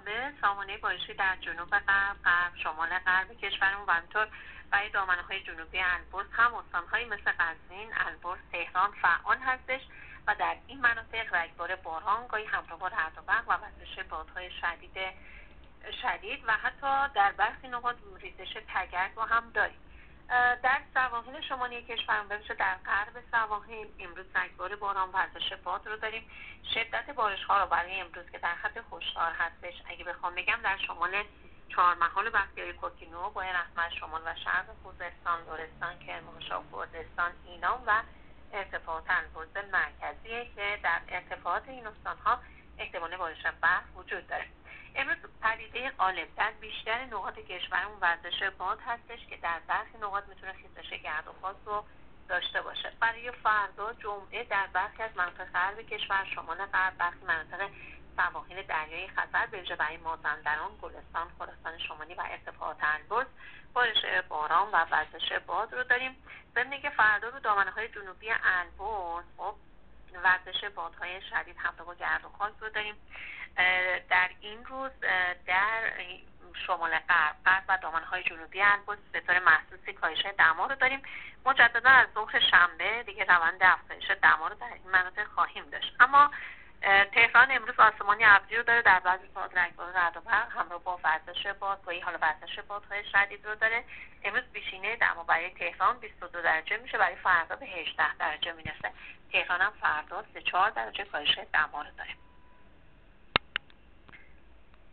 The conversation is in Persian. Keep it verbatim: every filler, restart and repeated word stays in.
شنبه سامانه بارشی در جنوب غرب، غرب، شمال غرب کشورمون و همینطور برای دامنه‌های جنوبی البرز هم استان‌هایی مثل قزوین، البرز، تهران فعال هستش و در این مناطق رگبار باران گاهی همراه با رعد و برق و وزش بادهای شدید شدید و حتی در برخی نقاط ریزش تگرگ رو هم داریم. در سواحل شمالی کشورمون بمیشه در غرب سواحل امروز رگبار باران و وزش باد رو داریم. شدت بارش‌ها رو برای امروز که در خط خشک‌دار هستش اگه بخوام بگم در شمال چهارمحال و بختیاری کوهگیلو، بوی رحمت، شمال و شرق خوزستان، لرستان، کرمانشاه، کردستان، ایلام و ارتفاعات البرز مرکزیه که در ارتفاعات این استان‌ها احتمال بارش برف وجود داره. امروز پدیده غالب در بیشتر نقاط کشورمون وزش باد هستش که در برخی نقاط میتونه خیزش گرد و خاک رو داشته باشه. برای فردا جمعه در برخی از مناطق غرب کشور، شمال غرب، برخی مناطق سواحل دریای خزر به ویژه برای مازندران، گلستان، خراسان شمالی و ارتفاعات البرز بارش باران و وزش باد رو داریم. ضمن که فردا رو دامنه‌های جنوبی البرز خب وزش بادهای شدید همراه با گرد و خاک رو داریم. در این روز در شمال غرب، غرب و دامنه‌های جنوبی البرز به طور محسوسی کاهش دما رو داریم. مجددا از ظهر شنبه دیگه روند افزایش دما رو در این مناطق خواهیم داشت. اما تهران امروز آسمانی ابری رو داره، در بعضی ساعات رگبار رعد و برق همراه با وزش باد، گاهی حالا وزش بادهای شدید رو داره. امروز بیشینه دما برای تهران بیست و دو درجه میشه، برای فردا به هجده درجه میرسه. تهران هم فردا سه چهار درجه کاهش دما رو داره.